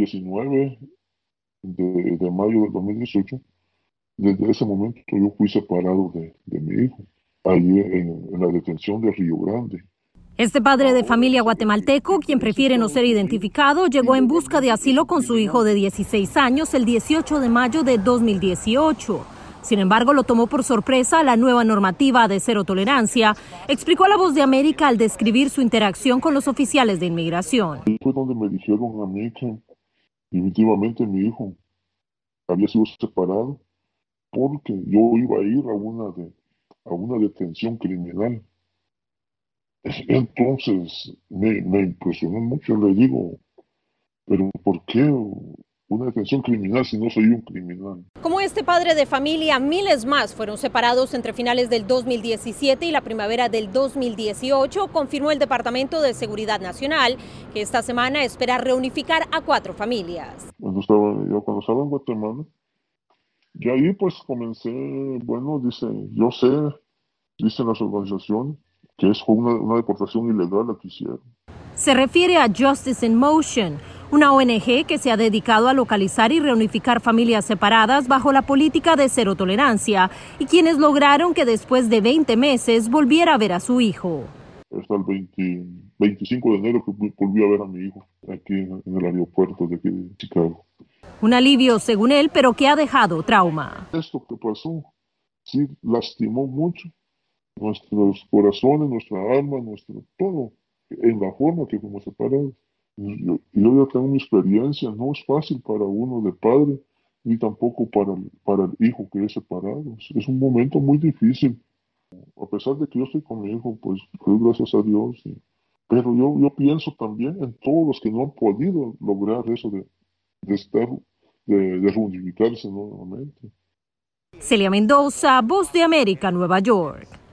19 de mayo del 2018. Desde ese momento yo fui separado de mi hijo, allí en la detención de Río Grande. Este padre de familia guatemalteco, quien prefiere no ser identificado, llegó en busca de asilo con su hijo de 16 años el 18 de mayo de 2018. Sin embargo, lo tomó por sorpresa la nueva normativa de cero tolerancia, explicó a La Voz de América al describir su interacción con los oficiales de inmigración. Ahí fue donde me dijeron a mí que definitivamente mi hijo había sido separado porque yo iba a ir a una detención criminal. Entonces me impresionó mucho, le digo, pero ¿por qué una detención criminal si no soy un criminal? Como este padre de familia, miles más fueron separados entre finales del 2017 y la primavera del 2018, confirmó el Departamento de Seguridad Nacional, que esta semana espera reunificar a 4 familias. Cuando estaba en Guatemala, y ahí pues comencé, bueno, dicen las organizaciones, que es una deportación ilegal la que hicieron. Se refiere a Justice in Motion, una ONG que se ha dedicado a localizar y reunificar familias separadas bajo la política de cero tolerancia y quienes lograron que después de 20 meses volviera a ver a su hijo. Hasta el 25 de enero que volví a ver a mi hijo aquí en el aeropuerto de Chicago. Un alivio según él, pero que ha dejado trauma. Esto que pasó, sí, lastimó mucho nuestros corazones, nuestra alma, nuestro todo, en la forma que fuimos separados. Yo ya tengo mi experiencia, no es fácil para uno de padre, ni tampoco para el hijo que es separado. Es un momento muy difícil. A pesar de que yo estoy con mi hijo, pues doy gracias a Dios. Pero yo pienso también en todos los que no han podido lograr eso de reunificarse nuevamente. Celia Mendoza, Voz de América, Nueva York.